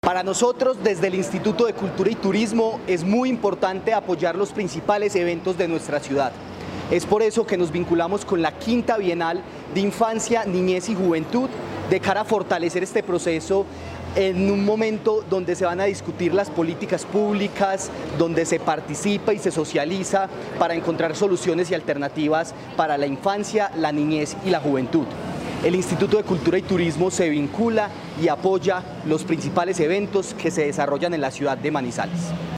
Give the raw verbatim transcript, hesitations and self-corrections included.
Para nosotros, desde el Instituto de Cultura y Turismo, es muy importante apoyar los principales eventos de nuestra ciudad. Es por eso que nos vinculamos con la Quinta Bienal de Infancia, Niñez y Juventud, de cara a fortalecer este proceso en un momento donde se van a discutir las políticas públicas, donde se participa y se socializa para encontrar soluciones y alternativas para la infancia, la niñez y la juventud. El Instituto de Cultura y Turismo se vincula y apoya los principales eventos que se desarrollan en la ciudad de Manizales.